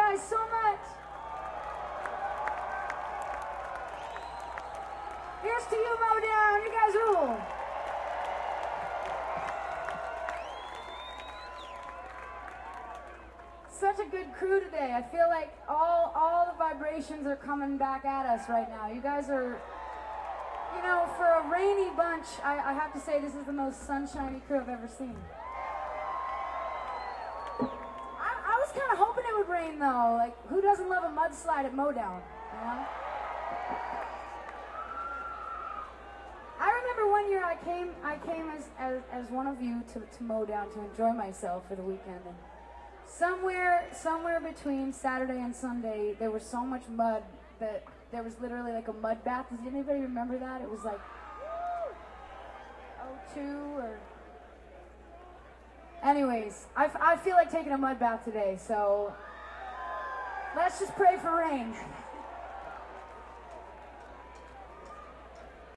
guys so much. Here's to you, Modown. You guys rule. Such a good crew today. I feel like all the vibrations are coming back at us right now. You guys are, you know, for a rainy bunch, I have to say this is the most sunshiny crew I've ever seen. I was kind of hoping it would rain though. Like, who doesn't love a mudslide at Modown? You know? I remember one year I came as one of you to Modown to enjoy myself for the weekend. And somewhere between Saturday and Sunday, there was so much mud that there was literally like a mud bath. Does anybody remember that? It was like 02 or... Anyways, I feel like taking a mud bath today, so let's just pray for rain.